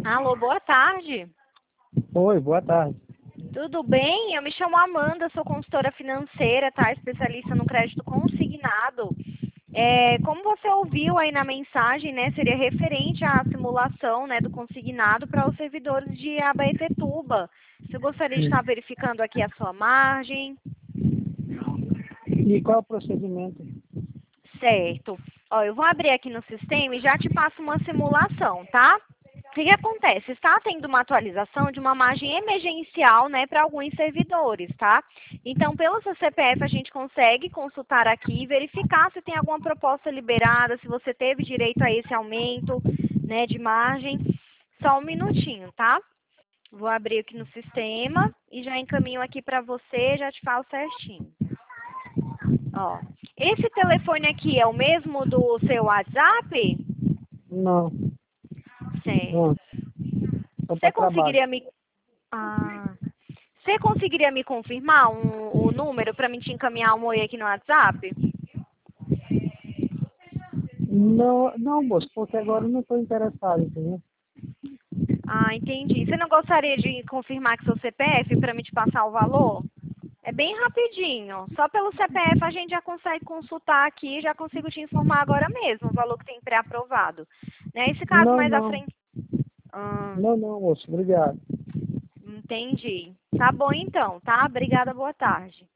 Alô, boa tarde. Oi, boa tarde. Tudo bem? Eu me chamo Amanda, sou consultora financeira, tá? Especialista no crédito consignado. Como você ouviu aí na mensagem, né? Seria referente à simulação, né, do consignado para os servidores de Abaetetuba. Você gostaria de estar verificando aqui a sua margem? E qual é o procedimento? Certo. Ó, eu vou abrir aqui no sistema e já te passo uma simulação, tá? O que acontece? Está tendo uma atualização de uma margem emergencial, né, para alguns servidores, tá? Então, pelo seu CPF, a gente consegue consultar aqui e verificar se tem alguma proposta liberada, se você teve direito a esse aumento, né, de margem. Só um minutinho, tá? Vou abrir aqui no sistema e já encaminho aqui para você, já te falo certinho. Ó, esse telefone aqui é o mesmo do seu WhatsApp? Não, Certo. não, só Você para trabalho. conseguiria me... Ah, você conseguiria me confirmar o número para mim te encaminhar um oi aqui no WhatsApp? Não, não, moço, porque agora eu não estou interessado, entendeu? Ah, entendi. Você não gostaria de confirmar que seu CPF para me te passar o valor? É bem rapidinho. Só pelo CPF a gente já consegue consultar aqui, já consigo te informar agora mesmo o valor que tem pré-aprovado. Nesse caso, Não, mais à não, frente... Ah, não, não, moço, obrigado. entendi. Tá bom então, tá? Obrigada, boa tarde.